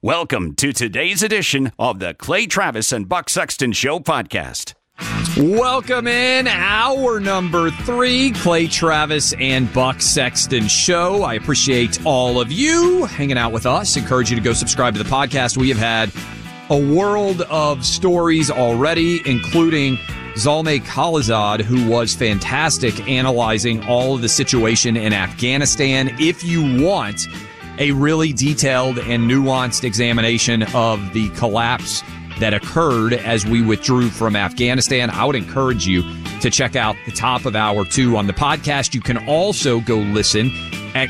Welcome to today's edition of the Clay Travis and Buck Sexton Show podcast. Welcome in hour number 3, Clay Travis and Buck Sexton Show. I appreciate all of you hanging out with us. Encourage you to go subscribe to the podcast. We have had a world of stories already, including Zalmay Khalilzad, who was fantastic analyzing all of the situation in Afghanistan. If you want a really detailed and nuanced examination of the collapse that occurred as we withdrew from Afghanistan, I would encourage you to check out the top of hour 2 on the podcast. You can also go listen at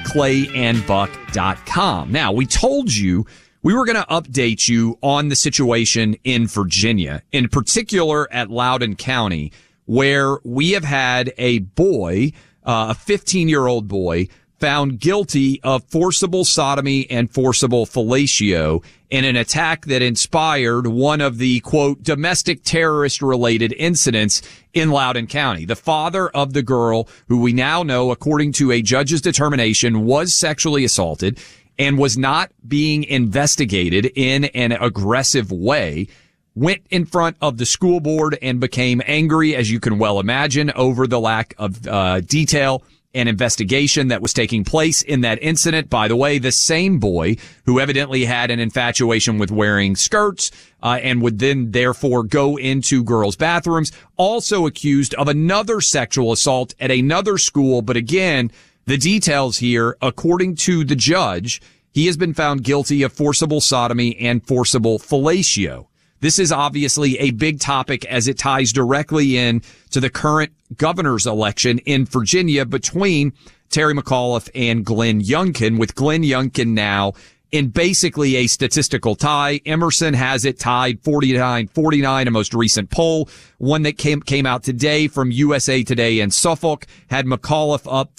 clayandbuck.com. Now, we told you we were going to update you on the situation in Virginia, in particular at Loudoun County, where we have had a boy, a 15-year-old boy, found guilty of forcible sodomy and forcible fellatio in an attack that inspired one of the, quote, domestic terrorist-related incidents in Loudoun County. The father of the girl, who we now know, according to a judge's determination, was sexually assaulted and was not being investigated in an aggressive way, went in front of the school board and became angry, as you can well imagine, over the lack of detail and investigation that was taking place in that incident. By the way, the same boy who evidently had an infatuation with wearing skirts and would then therefore go into girls' bathrooms, also accused of another sexual assault at another school. But again, the details here, according to the judge, he has been found guilty of forcible sodomy and forcible fellatio. This is obviously a big topic as it ties directly in to the current governor's election in Virginia between Terry McAuliffe and Glenn Youngkin, with Glenn Youngkin now in basically a statistical tie. Emerson has it tied 49-49, a most recent poll. One that came out today from USA Today and Suffolk had McAuliffe up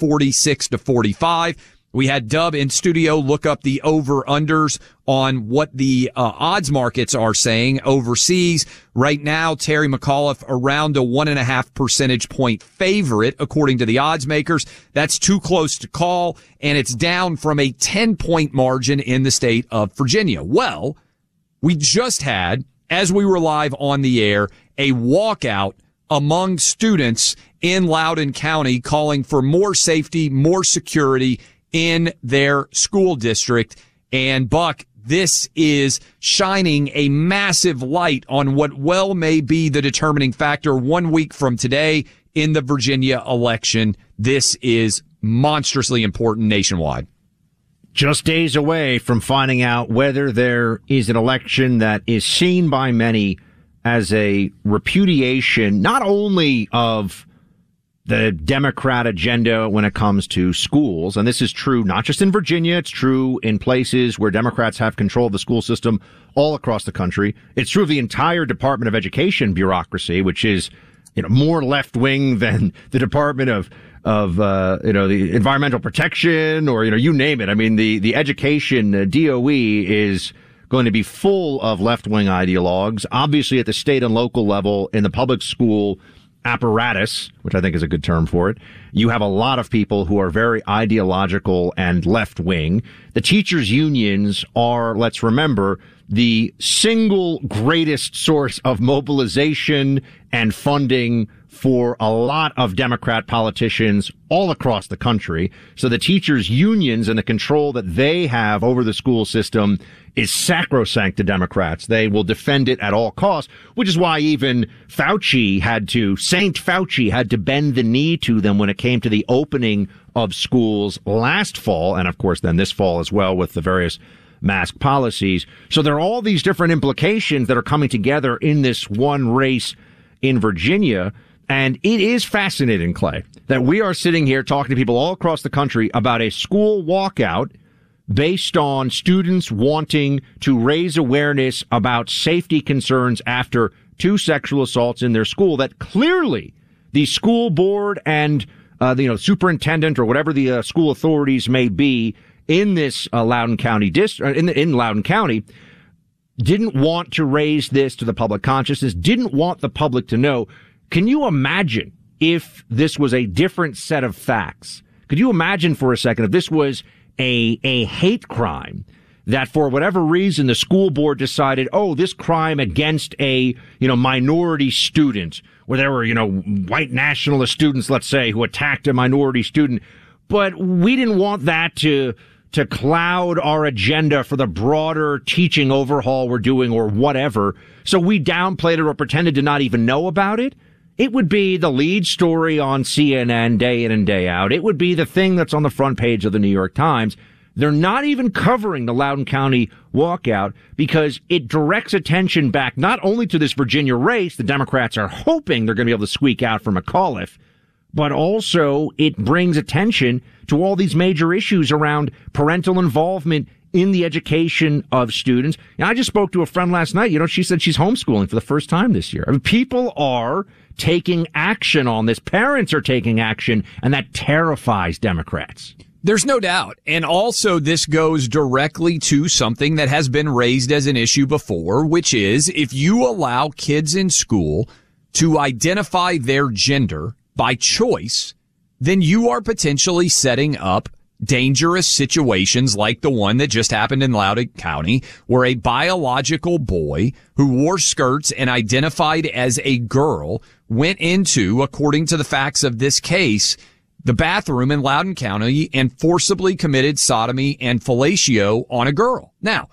46-45. We had Dub in studio look up the over-unders on what the odds markets are saying overseas. Right now, Terry McAuliffe around a 1.5 percentage point favorite, according to the odds makers. That's too close to call, and it's down from a 10-point margin in the state of Virginia. Well, we just had, as we were live on the air, a walkout among students in Loudoun County calling for more safety, more security in their school district. And Buck, this is shining a massive light on what well may be the determining factor 1 week from today in the Virginia election. This is monstrously important nationwide. Just days away from finding out whether there is an election that is seen by many as a repudiation not only of the Democrat agenda when it comes to schools. And this is true not just in Virginia. It's true in places where Democrats have control of the school system all across the country. It's true of the entire Department of Education bureaucracy, which is, more left wing than the Department of the Environmental Protection or, you name it. I mean, the education DOE is going to be full of left wing ideologues. Obviously, at the state and local level in the public school apparatus, which I think is a good term for it, you have a lot of people who are very ideological and left-wing. The teachers' unions are, let's remember, the single greatest source of mobilization and funding for a lot of Democrat politicians all across the country. So the teachers' unions and the control that they have over the school system is sacrosanct to Democrats. They will defend it at all costs, which is why even Saint Fauci had to bend the knee to them when it came to the opening of schools last fall, and of course then this fall as well with the various mask policies. So there are all these different implications that are coming together in this one race in Virginia. And it is fascinating, Clay, that we are sitting here talking to people all across the country about a school walkout based on students wanting to raise awareness about safety concerns after 2 sexual assaults in their school that clearly the school board and the superintendent or whatever the school authorities may be in this Loudoun County district in Loudoun County didn't want to raise this to the public consciousness, didn't want the public to know. Can you imagine if this was a different set of facts? Could you imagine for a second if this was a hate crime that for whatever reason the school board decided, oh, this crime against a, minority student, where there were, white nationalist students, let's say, who attacked a minority student. But we didn't want that to cloud our agenda for the broader teaching overhaul we're doing or whatever. So we downplayed it or pretended to not even know about it. It would be the lead story on CNN day in and day out. It would be the thing that's on the front page of the New York Times. They're not even covering the Loudoun County walkout because it directs attention back not only to this Virginia race the Democrats are hoping they're going to be able to squeak out from McAuliffe, but also it brings attention to all these major issues around parental involvement in the education of students. And I just spoke to a friend last night. She said she's homeschooling for the first time this year. I mean, people are taking action on this. Parents are taking action, and that terrifies Democrats. There's no doubt. And also this goes directly to something that has been raised as an issue before, which is if you allow kids in school to identify their gender by choice, then you are potentially setting up dangerous situations like the one that just happened in Loudoun County, where a biological boy who wore skirts and identified as a girl went into, according to the facts of this case, the bathroom in Loudoun County and forcibly committed sodomy and fellatio on a girl. Now,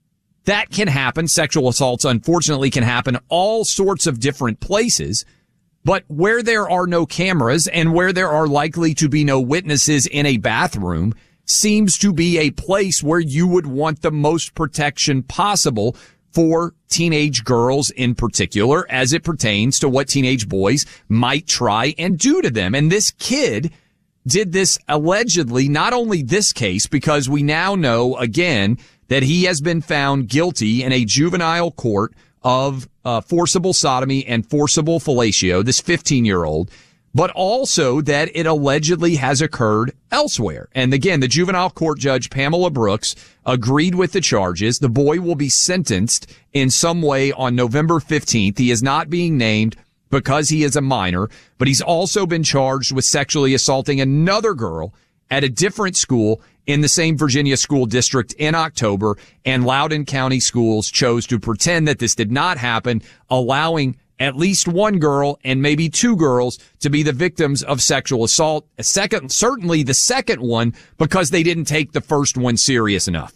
that can happen. Sexual assaults, unfortunately, can happen all sorts of different places. But where there are no cameras and where there are likely to be no witnesses in a bathroom seems to be a place where you would want the most protection possible for teenage girls in particular, as it pertains to what teenage boys might try and do to them. And this kid did this allegedly, not only this case, because we now know again that he has been found guilty in a juvenile court of forcible sodomy and forcible fellatio, this 15-year-old, but also that it allegedly has occurred elsewhere. And again, the juvenile court judge, Pamela Brooks, agreed with the charges. The boy will be sentenced in some way on November 15th. He is not being named because he is a minor, but he's also been charged with sexually assaulting another girl at a different school in the same Virginia school district in October, and Loudoun County schools chose to pretend that this did not happen, allowing at least one girl and maybe two girls to be the victims of sexual assault. Certainly the second one, because they didn't take the first one serious enough.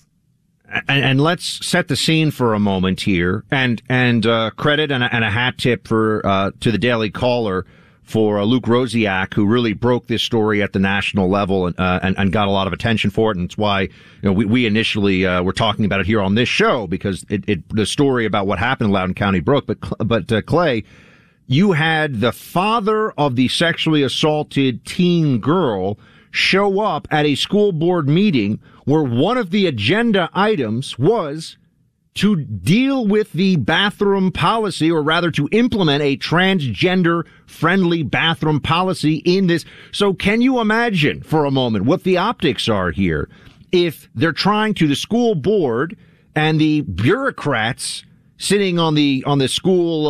And let's set the scene for a moment here, and credit and a hat tip for to the Daily Caller for Luke Rosiak, who really broke this story at the national level and got a lot of attention for it. And it's why we initially were talking about it here on this show, because the story about what happened in Loudoun County broke. But Clay, you had the father of the sexually assaulted teen girl show up at a school board meeting where one of the agenda items was to deal with the bathroom policy, or rather to implement a transgender-friendly bathroom policy in this. So can you imagine for a moment what the optics are here if they're trying to, the school board and the bureaucrats sitting on the school,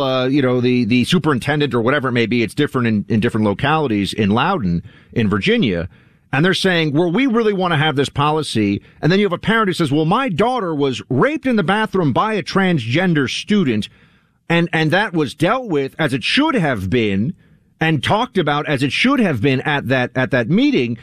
the superintendent or whatever it may be, it's different in different localities in Loudoun, in Virginia, and they're saying, well, we really want to have this policy. And then you have a parent who says, well, my daughter was raped in the bathroom by a transgender student, and that was dealt with as it should have been and talked about as it should have been at that meeting.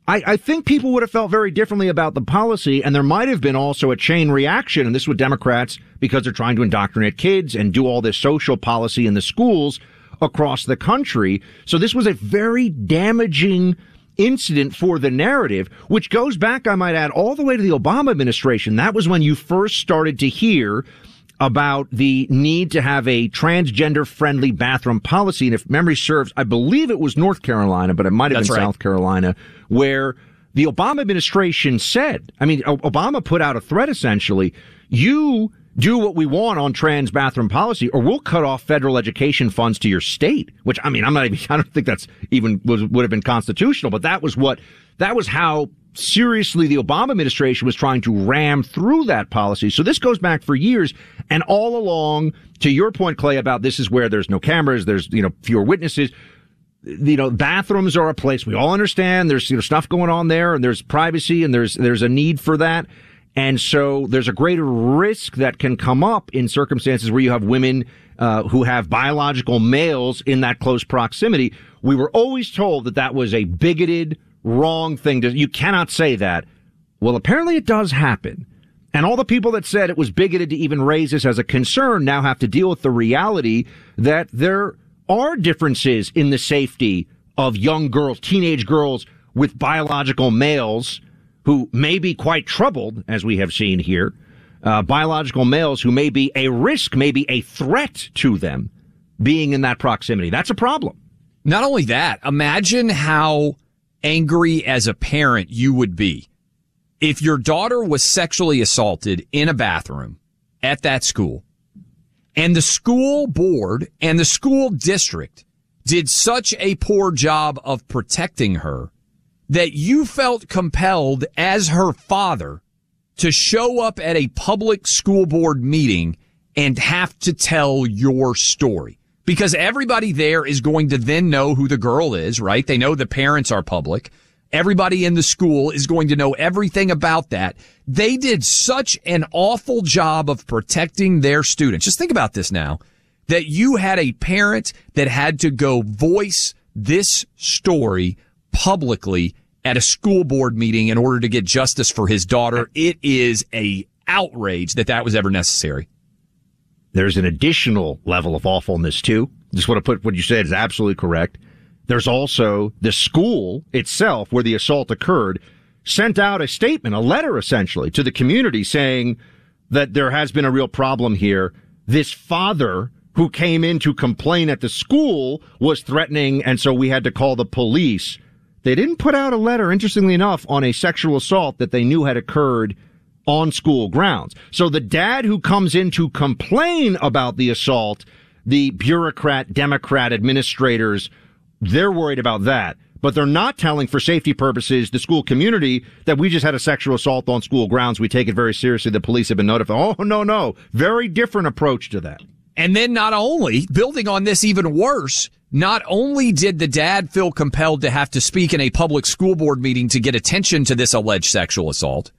I think people would have felt very differently about the policy, and there might have been also a chain reaction, and this with Democrats, because they're trying to indoctrinate kids and do all this social policy in the schools across the country. So this was a very damaging incident for the narrative, which goes back, I might add, all the way to the Obama administration. That was when you first started to hear about the need to have a transgender-friendly bathroom policy. And if memory serves, I believe it was North Carolina, but it might have been right. South Carolina, where the Obama administration said, Obama put out a threat essentially, you do what we want on trans bathroom policy, or we'll cut off federal education funds to your state, which, I don't think that's even would have been constitutional, but that was how seriously the Obama administration was trying to ram through that policy. So this goes back for years, and all along, to your point, Clay, about this is where there's no cameras, there's, fewer witnesses. Bathrooms are a place we all understand. There's, stuff going on there, and there's privacy, and there's a need for that. And so there's a greater risk that can come up in circumstances where you have women who have biological males in that close proximity. We were always told that that was a bigoted, wrong thing. You cannot say that. Well, apparently it does happen. And all the people that said it was bigoted to even raise this as a concern now have to deal with the reality that there are differences in the safety of young girls, teenage girls with biological males who may be quite troubled, as we have seen here, biological males who may be a risk, may be a threat to them being in that proximity. That's a problem. Not only that, imagine how angry as a parent you would be if your daughter was sexually assaulted in a bathroom at that school, and the school board and the school district did such a poor job of protecting her that you felt compelled as her father to show up at a public school board meeting and have to tell your story. Because everybody there is going to then know who the girl is, right? They know the parents are public. Everybody in the school is going to know everything about that. They did such an awful job of protecting their students. Just think about this now, that you had a parent that had to go voice this story publicly at a school board meeting in order to get justice for his daughter. It is a outrage that was ever necessary. There's an additional level of awfulness, too. Just want to put what you said is absolutely correct. There's also the school itself where the assault occurred sent out a statement, a letter essentially, to the community saying that there has been a real problem here. This father who came in to complain at the school was threatening, and so we had to call the police. They didn't put out a letter, interestingly enough, on a sexual assault that they knew had occurred on school grounds. So the dad who comes in to complain about the assault, the bureaucrat, Democrat administrators, they're worried about that. But they're not telling, for safety purposes, the school community that we just had a sexual assault on school grounds. We take it very seriously. The police have been notified. Oh, no. Very different approach to that. And then not only, building on this even worse, not only did the dad feel compelled to have to speak in a public school board meeting to get attention to this alleged sexual assault,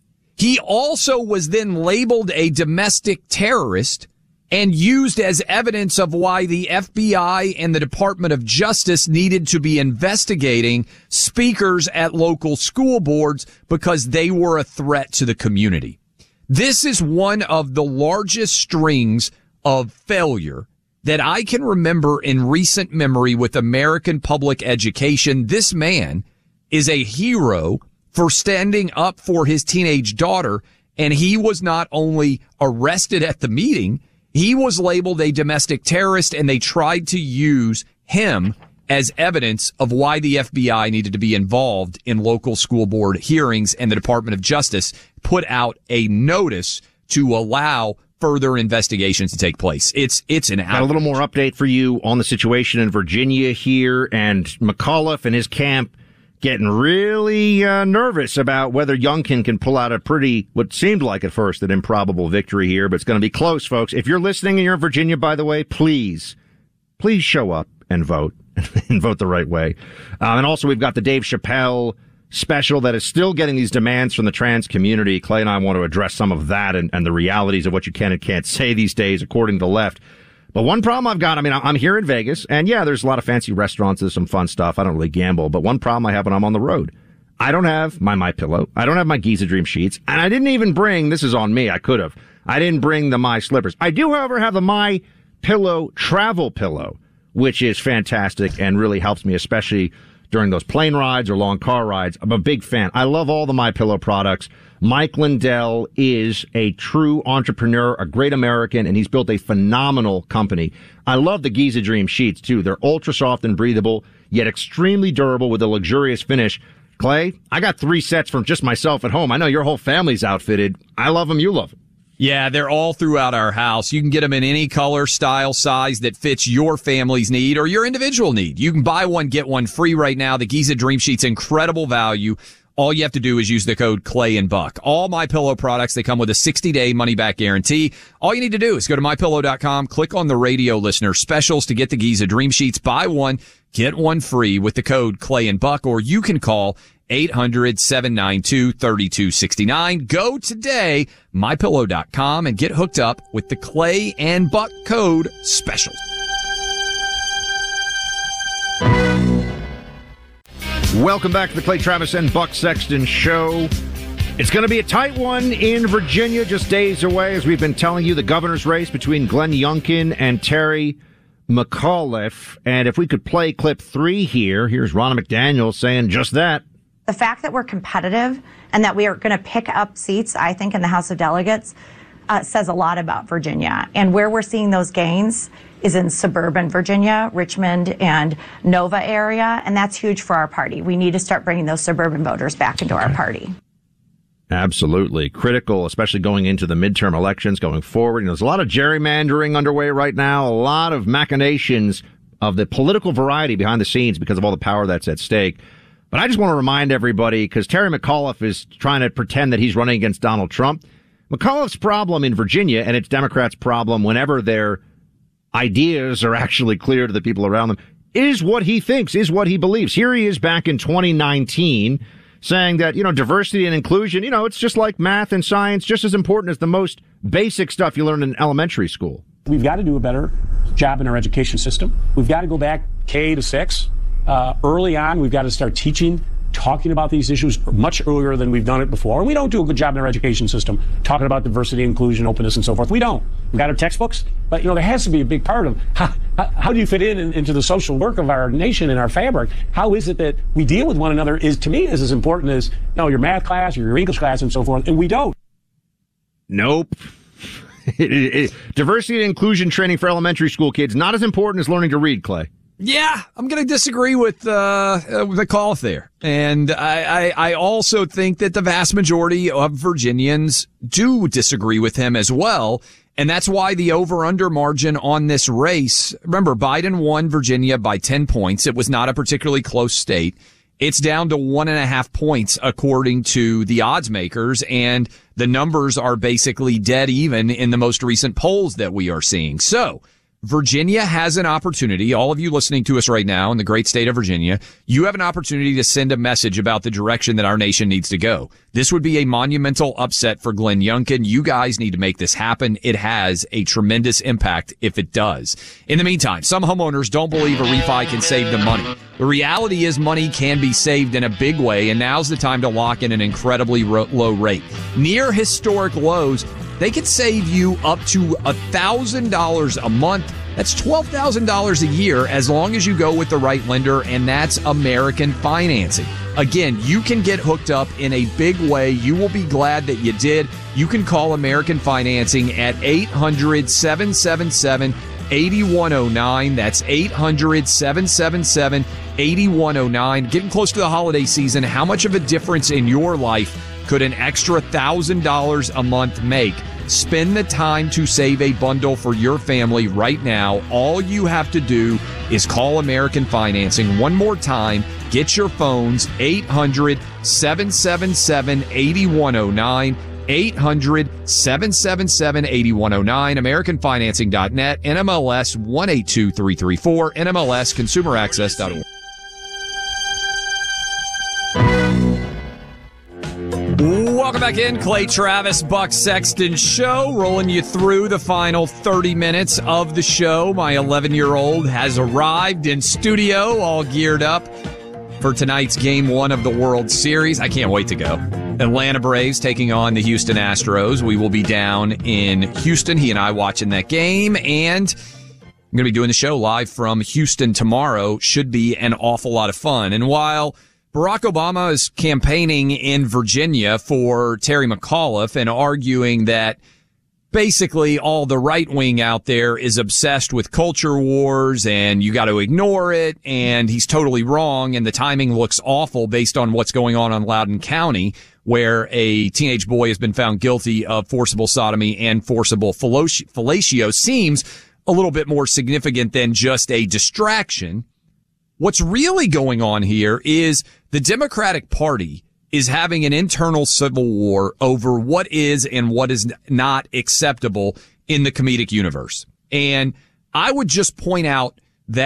he also was then labeled a domestic terrorist and used as evidence of why the FBI and the Department of Justice needed to be investigating speakers at local school boards because they were a threat to the community. This is one of the largest strings of failure that I can remember in recent memory with American public education. This man is a hero for standing up for his teenage daughter, and he was not only arrested at the meeting, he was labeled a domestic terrorist, and they tried to use him as evidence of why the FBI needed to be involved in local school board hearings, and the Department of Justice put out a notice to allow further investigations to take place. It's an outrage. Got a little more update for you on the situation in Virginia here, and McAuliffe and his camp getting really nervous about whether Youngkin can pull out a pretty, what seemed like at first, an improbable victory here, but it's going to be close, folks. If you're listening and you're in Virginia, by the way, please show up and vote, and vote the right way. And also, we've got the Dave Chappelle special that is still getting these demands from the trans community. Clay and I want to address some of that and the realities of what you can and can't say these days, according to the left. But one problem I've got, I'm here in Vegas, and yeah, there's a lot of fancy restaurants, there's some fun stuff. I don't really gamble, but one problem I have when I'm on the road, I don't have my MyPillow, I don't have my Giza Dream sheets, and I didn't even bring, this is on me, I could have, I didn't bring the My Slippers. I do, however, have the MyPillow travel pillow, which is fantastic and really helps me, especially during those plane rides or long car rides. I'm a big fan. I love all the MyPillow products. Mike Lindell is a true entrepreneur, a great American, and he's built a phenomenal company. I love the Giza Dream sheets, too. They're ultra soft and breathable, yet extremely durable with a luxurious finish. Clay, I got 3 sets from just myself at home. I know your whole family's outfitted. I love them. You love them. Yeah, they're all throughout our house. You can get them in any color, style, size that fits your family's need or your individual need. You can buy one, get one free right now. The Giza Dream Sheets, incredible value. All you have to do is use the code Clay and Buck. All MyPillow products, they come with a 60-day money-back guarantee. All you need to do is go to MyPillow.com, click on the radio listener specials to get the Giza Dream Sheets. Buy one, Get one free with the code Clay and Buck, or you can call 800-792-3269. Go today, mypillow.com, and get hooked up with the Clay and Buck code special. Welcome back to the Clay Travis and Buck Sexton Show. It's going to be a tight one in Virginia, just days away, as we've been telling you, the governor's race between Glenn Youngkin and Terry McAuliffe. And if we could play clip 3 here, here's Ronna McDaniel saying just that. The fact that we're competitive and that we are going to pick up seats, I think, in the House of Delegates says a lot about Virginia. And where we're seeing those gains is in suburban Virginia, Richmond and Nova area, and that's huge for our party. We need to start bringing those suburban voters back into our party. Absolutely. Critical, especially going into the midterm elections going forward. You know, there's a lot of gerrymandering underway right now, a lot of machinations of the political variety behind the scenes because of all the power that's at stake. But I just want to remind everybody, because Terry McAuliffe is trying to pretend that he's running against Donald Trump. McAuliffe's problem in Virginia, and it's Democrats' problem whenever their ideas are actually clear to the people around them, is what he thinks, is what he believes. Here he is back in 2019 saying that, diversity and inclusion, it's just like math and science, just as important as the most basic stuff you learn in elementary school. We've got to do a better job in our education system. We've got to go back K to 6. Early on, we've got to start talking about these issues much earlier than we've done it before. And we don't do a good job in our education system talking about diversity, inclusion, openness, and so forth. We don't. We've got our textbooks, but there has to be a big part of how do you fit into the social work of our nation and our fabric? How is it that we deal with one another to me is as important as your math class or your English class and so forth, and we don't. Nope. Diversity and inclusion training for elementary school kids, not as important as learning to read, Clay. Yeah, I'm going to disagree with McAuliffe there. And I also think that the vast majority of Virginians do disagree with him as well. And that's why the over-under margin on this race, remember, Biden won Virginia by 10 points. It was not a particularly close state. It's down to 1.5 points according to the odds makers. And the numbers are basically dead even in the most recent polls that we are seeing. So Virginia has an opportunity. All of you listening to us right now in the great state of Virginia, you have an opportunity to send a message about the direction that our nation needs to go. This would be a monumental upset for Glenn Youngkin. You guys need to make this happen. It has a tremendous impact if it does. In the meantime, some homeowners don't believe a refi can save them money. The reality is money can be saved in a big way, and now's the time to lock in an incredibly low rate. Near historic lows, they could save you up to $1,000 a month. That's $12,000 a year as long as you go with the right lender, and that's American Financing. Again, you can get hooked up in a big way. You will be glad that you did. You can call American Financing at 800-777-8109. That's 800-777-8109. Getting close to the holiday season, how much of a difference in your life could an extra $1,000 a month make? Spend the time to save a bundle for your family right now. All you have to do is call American Financing. One more time, get your phones, 800-777-8109, 800-777-8109, AmericanFinancing.net, NMLS 182334, NMLS ConsumerAccess.org. Welcome back in. Clay Travis, Buck Sexton Show, rolling you through the final 30 minutes of the show. My 11-year-old has arrived in studio, all geared up for tonight's Game 1 of the World Series. I can't wait to go. Atlanta Braves taking on the Houston Astros. We will be down in Houston, he and I watching that game, and I'm going to be doing the show live from Houston tomorrow. Should be an awful lot of fun. And while Barack Obama is campaigning in Virginia for Terry McAuliffe and arguing that basically all the right wing out there is obsessed with culture wars and you got to ignore it, and he's totally wrong, and the timing looks awful based on what's going on Loudoun County, where a teenage boy has been found guilty of forcible sodomy and forcible fellatio, seems a little bit more significant than just a distraction. What's really going on here is the Democratic Party is having an internal civil war over what is and what is not acceptable in the comedic universe. And I would just point out that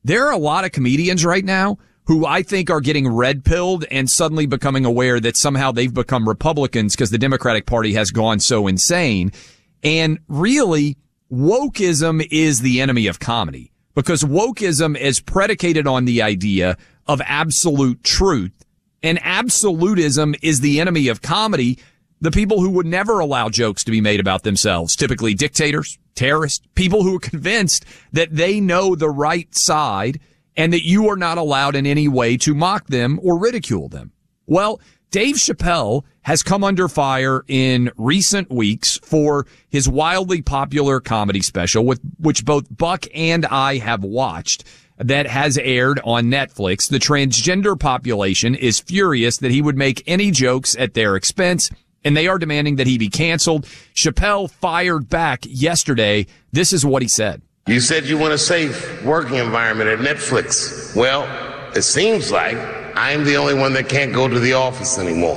there are a lot of comedians right now who I think are getting red-pilled and suddenly becoming aware that somehow they've become Republicans because the Democratic Party has gone so insane. And really, wokeism is the enemy of comedy because wokeism is predicated on the idea of absolute truth. And absolutism is the enemy of comedy. The people who would never allow jokes to be made about themselves, typically dictators, terrorists, people who are convinced that they know the right side and that you are not allowed in any way to mock them or ridicule them. Well, Dave Chappelle has come under fire in recent weeks for his wildly popular comedy special, which both Buck and I have watched, that has aired on Netflix. The transgender population is furious that he would make any jokes at their expense, and they are demanding that he be canceled. Chappelle fired back yesterday. This is what he said. You said you want a safe working environment at Netflix. Well, it seems like I'm the only one that can't go to the office anymore.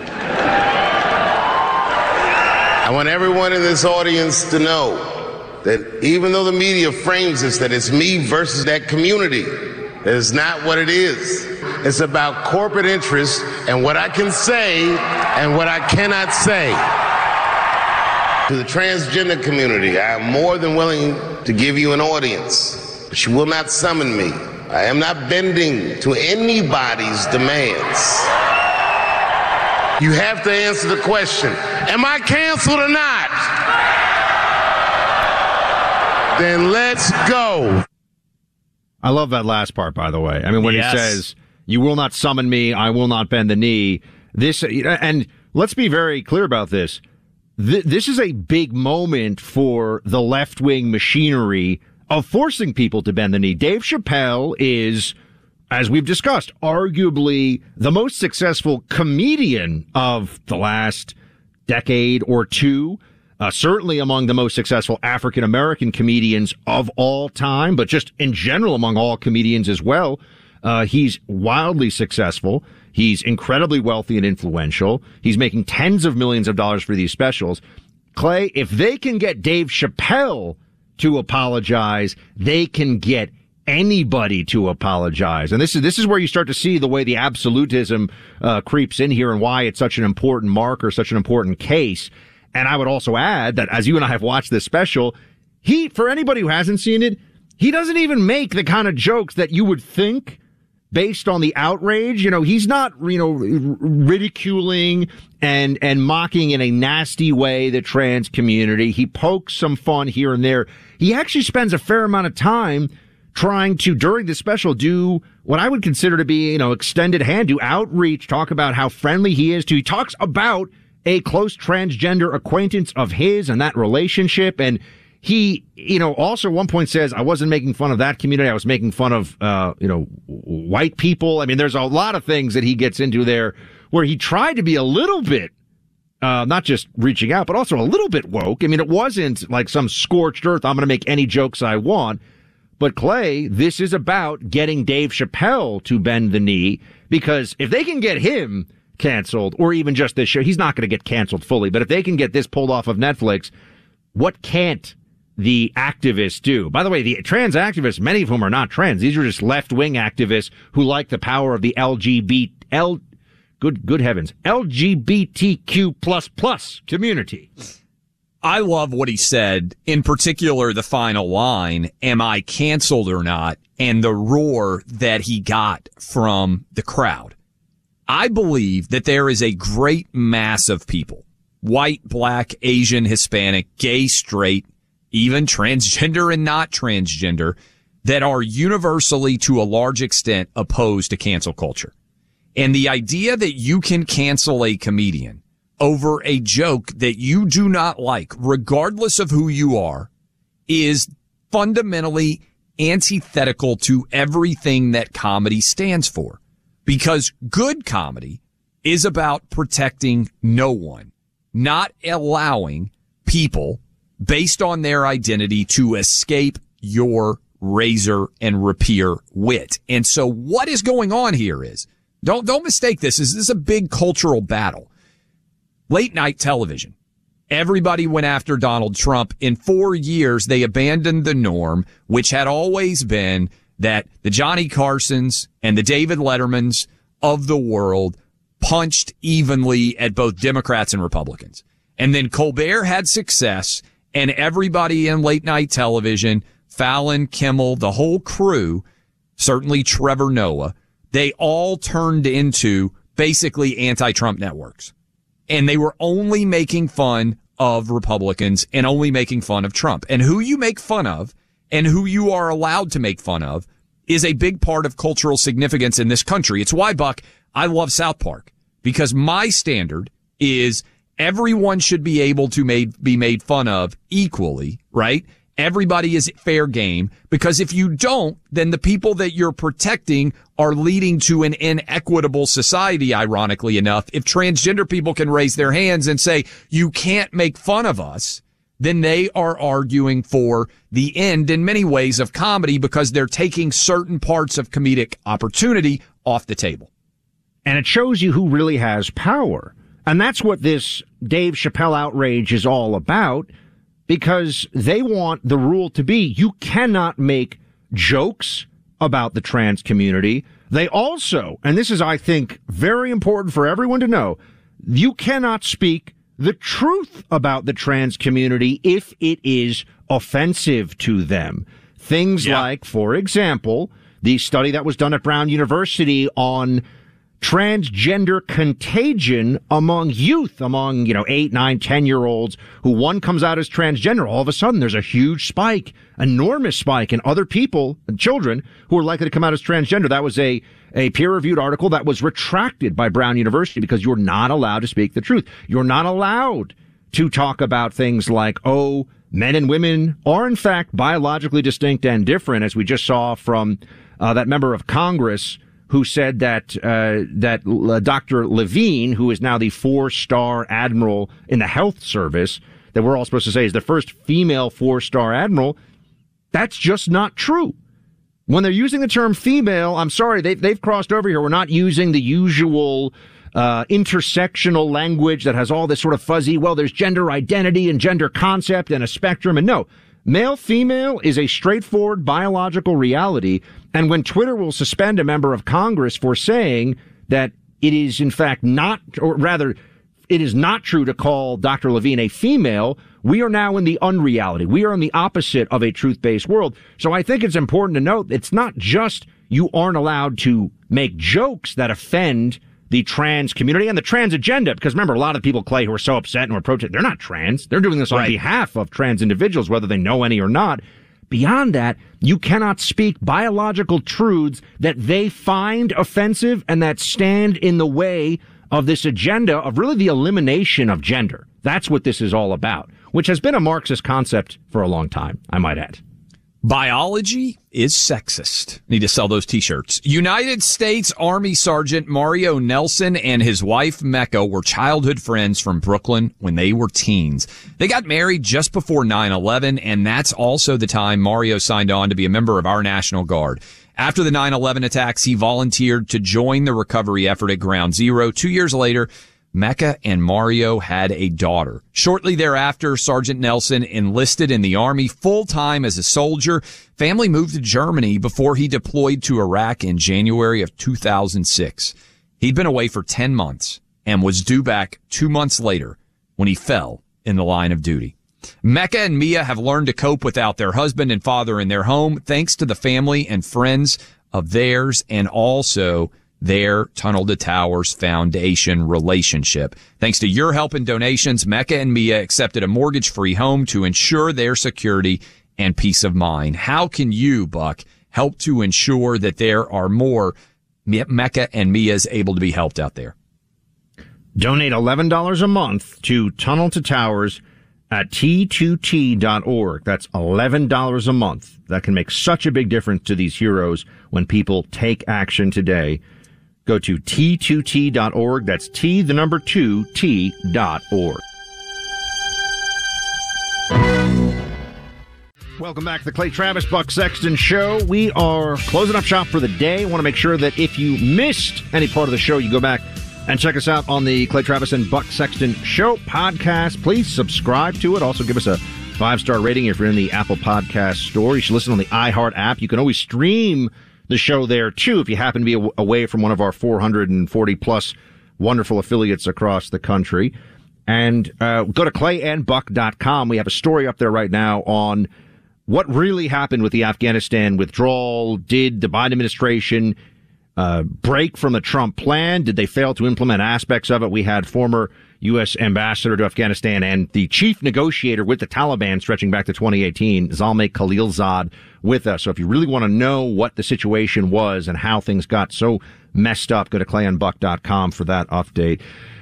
I want everyone in this audience to know that even though the media frames this, that it's me versus that community, that is not what it is. It's about corporate interests and what I can say and what I cannot say. To the transgender community, I am more than willing to give you an audience, but you will not summon me. I am not bending to anybody's demands. You have to answer the question, am I canceled or not? Then let's go. I love that last part, by the way. I mean, when he says, you will not summon me, I will not bend the knee. This, and let's be very clear about this. This is a big moment for the left-wing machinery of forcing people to bend the knee. Dave Chappelle is, as we've discussed, arguably the most successful comedian of the last decade or two. Certainly among the most successful African-American comedians of all time, but just in general among all comedians as well. He's wildly successful. He's incredibly wealthy and influential. He's making tens of millions of dollars for these specials. Clay, if they can get Dave Chappelle to apologize, they can get anybody to apologize. And this is where you start to see the way the absolutism creeps in here and why it's such an important marker, such an important case. And I would also add that as you and I have watched this special, for anybody who hasn't seen it, he doesn't even make the kind of jokes that you would think based on the outrage. You know, he's not, ridiculing and mocking in a nasty way the trans community. He pokes some fun here and there. He actually spends a fair amount of time trying to, during the special, do what I would consider to be, extended hand, do outreach, talk about how friendly he is to. He talks about a close transgender acquaintance of his and that relationship. And he, also at one point says, I wasn't making fun of that community. I was making fun of, white people. I mean, there's a lot of things that he gets into there where he tried to be a little bit, not just reaching out, but also a little bit woke. I mean, it wasn't like some scorched earth, I'm going to make any jokes I want. But Clay, this is about getting Dave Chappelle to bend the knee, because if they can get him canceled, or even just this show, he's not going to get canceled fully, but if they can get this pulled off of Netflix, what can't the activists do? By the way, the trans activists, many of whom are not trans, these are just left-wing activists who like the power of the LGBTQ++ community. I love what he said, in particular the final line, am I canceled or not, and the roar that he got from the crowd. I believe that there is a great mass of people, white, black, Asian, Hispanic, gay, straight, even transgender and not transgender, that are universally, to a large extent, opposed to cancel culture. And the idea that you can cancel a comedian over a joke that you do not like, regardless of who you are, is fundamentally antithetical to everything that comedy stands for. Because good comedy is about protecting no one, not allowing people based on their identity to escape your razor and rapier wit. And so what is going on here is, don't mistake this. This is a big cultural battle. Late night television. Everybody went after Donald Trump. In 4 years, they abandoned the norm, which had always been that the Johnny Carsons and the David Lettermans of the world punched evenly at both Democrats and Republicans. And then Colbert had success, and everybody in late night television, Fallon, Kimmel, the whole crew, certainly Trevor Noah, they all turned into basically anti-Trump networks. And they were only making fun of Republicans and only making fun of Trump. And who you make fun of and who you are allowed to make fun of is a big part of cultural significance in this country. It's why, Buck, I love South Park, because my standard is everyone should be able to be made fun of equally, right? Everybody is fair game, because if you don't, then the people that you're protecting are leading to an inequitable society, ironically enough. If transgender people can raise their hands and say, you can't make fun of us, then they are arguing for the end in many ways of comedy, because they're taking certain parts of comedic opportunity off the table. And it shows you who really has power. And that's what this Dave Chappelle outrage is all about, because they want the rule to be you cannot make jokes about the trans community. They also, and this is, I think, very important for everyone to know, you cannot speak the truth about the trans community if it is offensive to them. Things like, for example, the study that was done at Brown University on transgender contagion among youth, among, 8, 9, 10-year-olds, who one comes out as transgender. All of a sudden, there's a huge spike, enormous spike in other people, children, who are likely to come out as transgender. That was a peer-reviewed article that was retracted by Brown University, because you're not allowed to speak the truth. You're not allowed to talk about things like, men and women are, in fact, biologically distinct and different, as we just saw from that member of Congress who said that Dr. Levine, who is now the 4-star admiral in the health service, that we're all supposed to say is the first female 4-star admiral, that's just not true. When they're using the term female, I'm sorry, they've crossed over here. We're not using the usual intersectional language that has all this sort of fuzzy, well, there's gender identity and gender concept and a spectrum. And no, male, female is a straightforward biological reality. And when Twitter will suspend a member of Congress for saying that it is, in fact, not, or rather, it is not true to call Dr. Levine a female, we are now in the unreality. We are in the opposite of a truth-based world. So I think it's important to note it's not just you aren't allowed to make jokes that offend the trans community and the trans agenda. Because remember, a lot of people, Clay, who are so upset and were protesting, they're not trans. They're doing this on behalf of trans individuals, whether they know any or not. Beyond that, you cannot speak biological truths that they find offensive and that stand in the way of this agenda of really the elimination of gender. That's what this is all about, which has been a Marxist concept for a long time, I might add. Biology is sexist. Need to sell those T-shirts. United States Army Sergeant Mario Nelson and his wife Mecca were childhood friends from Brooklyn when they were teens. They got married just before 9/11, and that's also the time Mario signed on to be a member of our National Guard. After the 9/11 attacks, he volunteered to join the recovery effort at Ground Zero. 2 years later, Mecca and Mario had a daughter. Shortly thereafter, Sergeant Nelson enlisted in the Army full-time as a soldier. Family moved to Germany before he deployed to Iraq in January of 2006. He'd been away for 10 months and was due back 2 months later when he fell in the line of duty. Mecca and Mia have learned to cope without their husband and father in their home, thanks to the family and friends of theirs and also their Tunnel to Towers Foundation relationship. Thanks to your help and donations, Mecca and Mia accepted a mortgage-free home to ensure their security and peace of mind. How can you, Buck, help to ensure that there are more Mecca and Mias able to be helped out there? Donate $11 a month to Tunnel to Towers at T2T.org. That's $11 a month. That can make such a big difference to these heroes when people take action today. Go to T2T.org. That's T2T.org. Welcome back to the Clay Travis Buck Sexton Show. We are closing up shop for the day. I want to make sure that if you missed any part of the show, you go back and check us out on the Clay Travis and Buck Sexton Show podcast. Please subscribe to it. Also give us a 5-star rating if you're in the Apple Podcast store. You should listen on the iHeart app. You can always stream the show there, too, if you happen to be away from one of our 440-plus wonderful affiliates across the country. And go to clayandbuck.com. We have a story up there right now on what really happened with the Afghanistan withdrawal. Did the Biden administration break from the Trump plan? Did they fail to implement aspects of it? We had former U.S. ambassador to Afghanistan and the chief negotiator with the Taliban stretching back to 2018, Zalmay Khalilzad, with us. So if you really want to know what the situation was and how things got so messed up, go to clayandbuck.com for that update.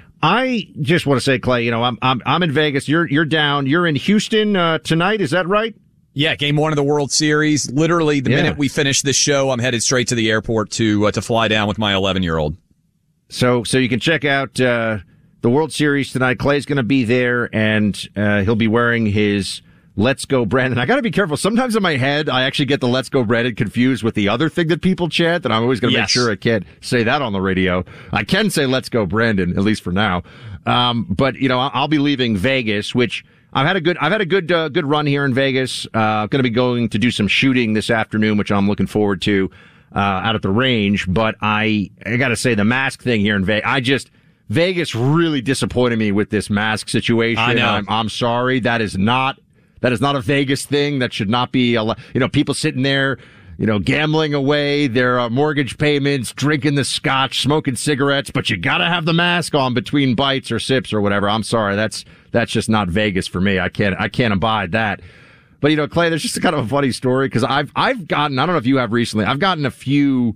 I just want to say, Clay, I'm in Vegas. You're down. You're in Houston tonight. Is that right? Yeah, game 1 of the World Series. Literally, the minute we finish this show, I'm headed straight to the airport to fly down with my 11-year-old. So you can check out the World Series tonight. Clay's going to be there, and he'll be wearing his Let's Go Brandon. I got to be careful. Sometimes in my head, I actually get the Let's Go Brandon confused with the other thing that people chant, and I'm always going to make sure I can't say that on the radio. I can say Let's Go Brandon, at least for now. But I'll be leaving Vegas, which I've had a good run here in Vegas. Going to be going to do some shooting this afternoon, which I'm looking forward to out at the range. But I got to say, the mask thing here in Vegas, Vegas really disappointed me with this mask situation. I know. I'm sorry. That is not a Vegas thing. That should not be, people sitting there, gambling away their mortgage payments, drinking the scotch, smoking cigarettes, but you gotta have the mask on between bites or sips or whatever. I'm sorry. That's just not Vegas for me. I can't abide that. But, Clay, there's just kind of a funny story because I've gotten, I don't know if you have recently, I've gotten a few,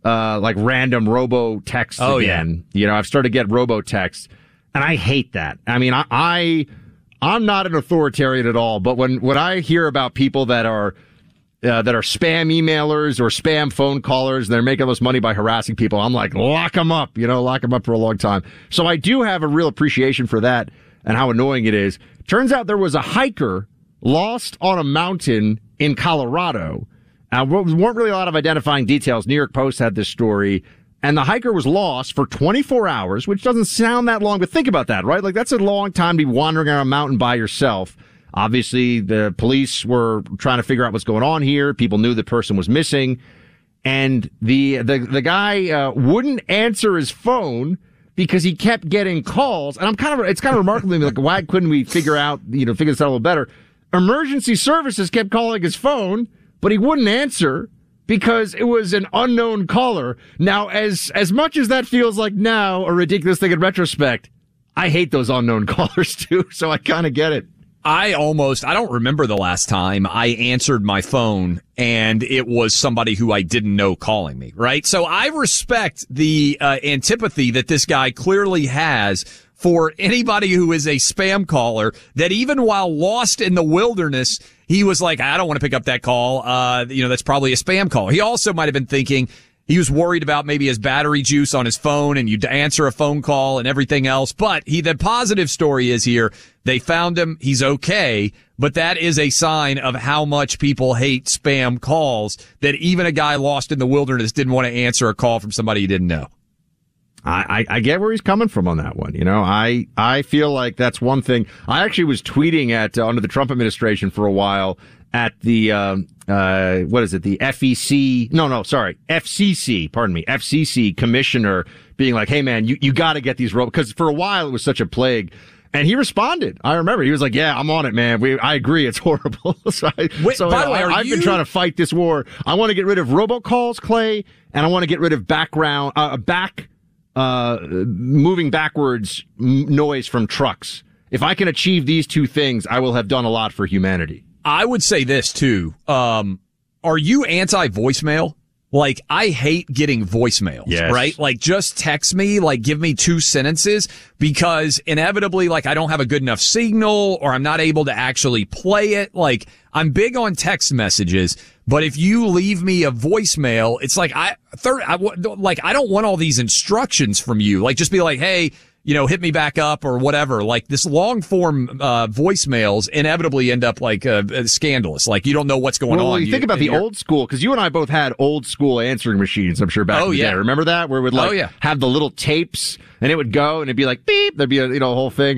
random robo texts again. Yeah. I've started to get robo texts and I hate that. I mean, I'm not an authoritarian at all, but when I hear about people that are spam emailers or spam phone callers, and they're making this money by harassing people, I'm like, lock them up for a long time. So I do have a real appreciation for that and how annoying it is. Turns out there was a hiker lost on a mountain in Colorado. Weren't really a lot of identifying details. New York Post had this story. And the hiker was lost for 24 hours, which doesn't sound that long, but think about that, right? Like, that's a long time to be wandering around a mountain by yourself. Obviously, the police were trying to figure out what's going on here. People knew the person was missing. And the guy wouldn't answer his phone because he kept getting calls. And it's kind of remarkable to me, like, why couldn't we figure this out a little better? Emergency services kept calling his phone, but he wouldn't answer because it was an unknown caller. Now, as much as that feels like now a ridiculous thing in retrospect, I hate those unknown callers too, so I kind of get it. I don't remember the last time I answered my phone and it was somebody who I didn't know calling me, right? So I respect the antipathy that this guy clearly has for anybody who is a spam caller, that even while lost in the wilderness, he was like, I don't want to pick up that call. That's probably a spam call. He also might have been thinking he was worried about maybe his battery juice on his phone and you'd answer a phone call and everything else. But the positive story is here. They found him. He's okay. But that is a sign of how much people hate spam calls, that even a guy lost in the wilderness didn't want to answer a call from somebody he didn't know. I get where he's coming from on that one. I feel like that's one thing. I actually was tweeting at under the Trump administration for a while at the the FCC commissioner being like, hey man, you got to get these robots, because for a while it was such a plague. And he responded. I remember he was like, yeah, I'm on it, man. I agree. It's horrible. By the way, I've been trying to fight this war. I want to get rid of robocalls, Clay, and I want to get rid of moving backwards noise from trucks. If I can achieve these two things, I will have done a lot for humanity. I would say this too. Are you anti-voicemail? Like, I hate getting voicemails, yes. Right? Like, just text me, like, give me 2 sentences, because inevitably, like, I don't have a good enough signal or I'm not able to actually play it. Like, I'm big on text messages, but if you leave me a voicemail, it's like, I don't want all these instructions from you. Like, just be like, hey, hit me back up or whatever. Like, this long form voicemails inevitably end up like scandalous. Like, you don't know what's going on. Well, you think about the old school, because you and I both had old school answering machines, I'm sure, back in the day. Remember that? Where it would have the little tapes and it would go and it'd be like beep, there'd be a whole thing.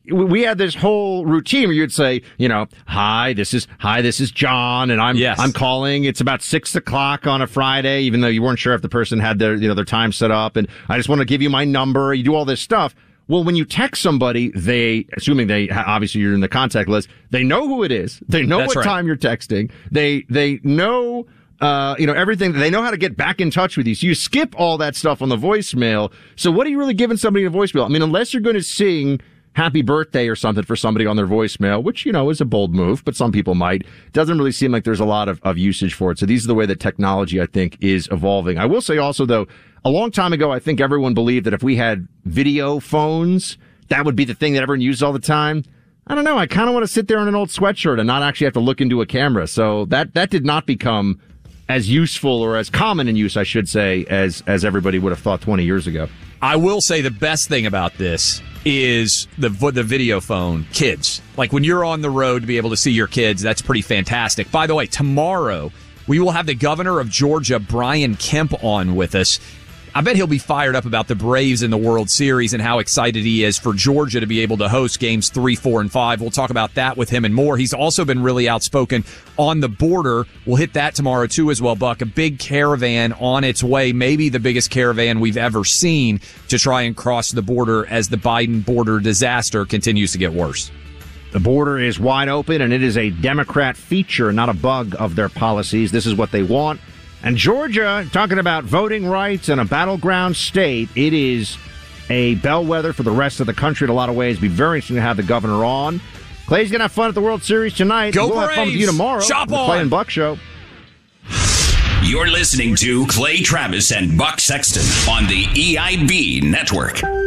we had this whole routine where you'd say, hi, this is John, and I'm calling. It's about 6:00 on a Friday, even though you weren't sure if the person had their time set up, and I just want to give you my number. You do all this stuff. Well, when you text somebody, assuming obviously you're in the contact list, they know who it is. They know what time you're texting. They know, everything. They know how to get back in touch with you. So you skip all that stuff on the voicemail. So what are you really giving somebody a voicemail? I mean, unless you're going to sing happy birthday or something for somebody on their voicemail, which, is a bold move, but some people might. It doesn't really seem like there's a lot of usage for it. So these are the way that technology, I think, is evolving. I will say also, though, a long time ago, I think everyone believed that if we had video phones, that would be the thing that everyone used all the time. I don't know. I kind of want to sit there in an old sweatshirt and not actually have to look into a camera. So that did not become as useful or as common in use, I should say, as everybody would have thought 20 years ago. I will say the best thing about this is the video phone kids. Like when you're on the road to be able to see your kids, that's pretty fantastic. By the way, tomorrow we will have the governor of Georgia, Brian Kemp, on with us. I bet he'll be fired up about the Braves in the World Series and how excited he is for Georgia to be able to host games 3, 4, and 5. We'll talk about that with him and more. He's also been really outspoken on the border. We'll hit that tomorrow too as well, Buck. A big caravan on its way, maybe the biggest caravan we've ever seen to try and cross the border as the Biden border disaster continues to get worse. The border is wide open, and it is a Democrat feature, not a bug of their policies. This is what they want. And Georgia, talking about voting rights and a battleground state, it is a bellwether for the rest of the country in a lot of ways. It'll be very interesting to have the governor on. Clay's going to have fun at the World Series tonight. Go we'll Braves! Have fun with you tomorrow. Shop the on! Clay and Buck Show. You're listening to Clay Travis and Buck Sexton on the EIB Network.